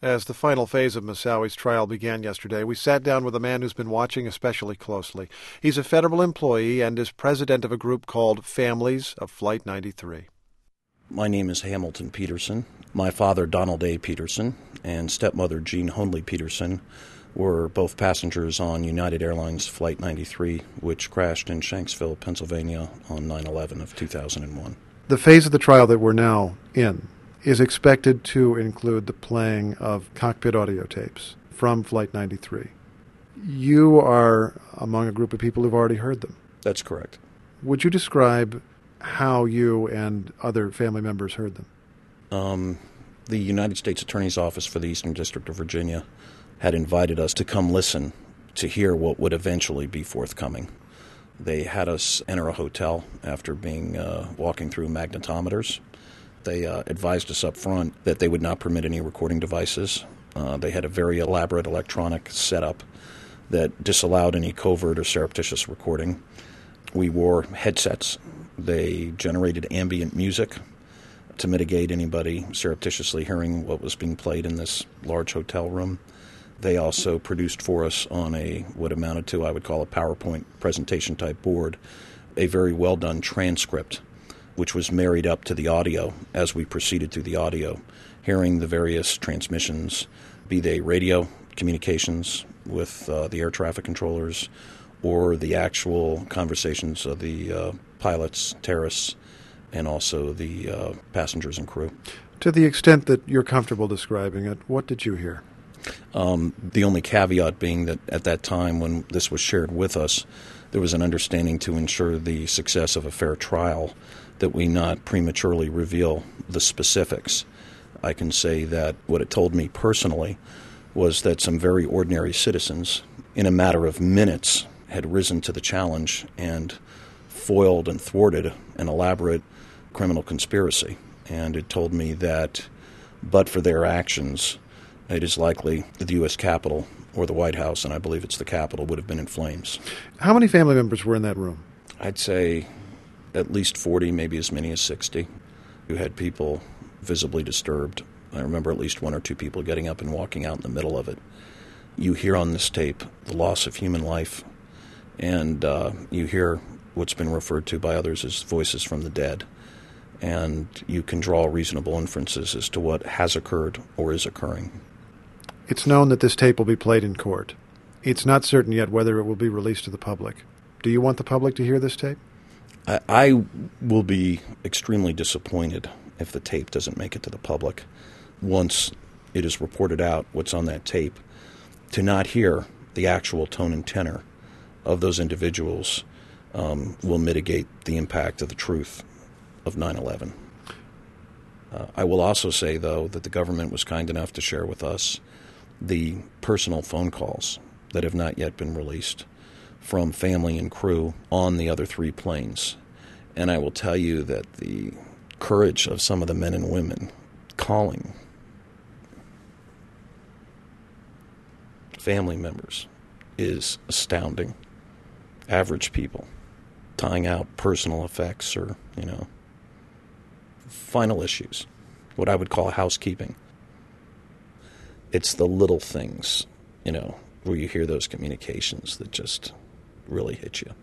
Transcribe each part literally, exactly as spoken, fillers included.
As the final phase of Moussaoi's trial began yesterday, we sat down with a man who's been watching especially closely. He's a federal employee and is president of a group called Families of Flight ninety-three. My name is Hamilton Peterson. My father, Donald A. Peterson, and stepmother, Jean Honley Peterson, were both passengers on United Airlines Flight ninety-three, which crashed in Shanksville, Pennsylvania on nine eleven of two thousand one. The phase of the trial that we're now in is expected to include the playing of cockpit audio tapes from Flight ninety-three. You are among a group of people who've already heard them. That's correct. Would you describe how you and other family members heard them? Um, the United States Attorney's Office for the Eastern District of Virginia had invited us to come listen to hear what would eventually be forthcoming. They had us enter a hotel after being uh, walking through magnetometers. They uh, advised us up front that they would not permit any recording devices. Uh, they had a very elaborate electronic setup that disallowed any covert or surreptitious recording. We wore headsets. They generated ambient music to mitigate anybody surreptitiously hearing what was being played in this large hotel room. They also produced for us on a what amounted to, I would call a PowerPoint presentation type board, a very well done transcript, which was married up to the audio as we proceeded through the audio, hearing the various transmissions, be they radio communications with uh, the air traffic controllers or the actual conversations of the uh, pilots, terrorists, and also the uh, passengers and crew. To the extent that you're comfortable describing it, what did you hear? Um, the only caveat being that at that time when this was shared with us, there was an understanding to ensure the success of a fair trial that we not prematurely reveal the specifics. I can say that what it told me personally was that some very ordinary citizens, in a matter of minutes, had risen to the challenge and foiled and thwarted an elaborate criminal conspiracy. And it told me that, but for their actions, it is likely that the U S Capitol or the White House, and I believe it's the Capitol, would have been in flames. How many family members were in that room? I'd say at least forty, maybe as many as sixty. You had people visibly disturbed. I remember at least one or two people getting up and walking out in the middle of it. You hear on this tape the loss of human life, and uh, you hear what's been referred to by others as voices from the dead. And you can draw reasonable inferences as to what has occurred or is occurring. It's known that this tape will be played in court. It's not certain yet whether it will be released to the public. Do you want the public to hear this tape? I, I will be extremely disappointed if the tape doesn't make it to the public. Once it is reported out what's on that tape, to not hear the actual tone and tenor of those individuals um, will mitigate the impact of the truth of nine eleven. Uh, I will also say, though, that the government was kind enough to share with us the personal phone calls that have not yet been released from family and crew on the other three planes. And I will tell you that the courage of some of the men and women calling family members is astounding. Average people tying out personal effects or, you know, final issues, what I would call housekeeping. It's the little things, you know, where you hear those communications that just really hit you.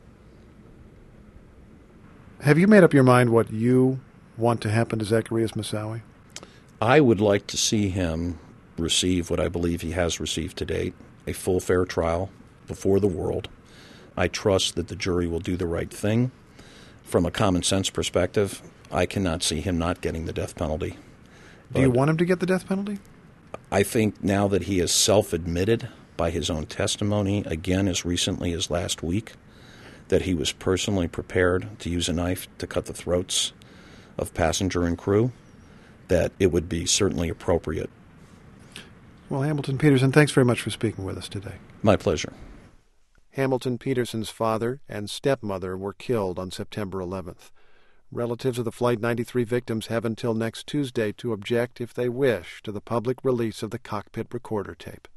Have you made up your mind what you want to happen to Zacarias Moussaoui? I would like to see him receive what I believe he has received to date, a full fair trial before the world. I trust that the jury will do the right thing. From a common sense perspective, I cannot see him not getting the death penalty. Do you want him to get the death penalty? I think now that he has self-admitted by his own testimony, again as recently as last week, that he was personally prepared to use a knife to cut the throats of passenger and crew, that it would be certainly appropriate. Well, Hamilton Peterson, thanks very much for speaking with us today. My pleasure. Hamilton Peterson's father and stepmother were killed on September eleventh. Relatives of the Flight ninety-three victims have until next Tuesday to object, if they wish, to the public release of the cockpit recorder tape.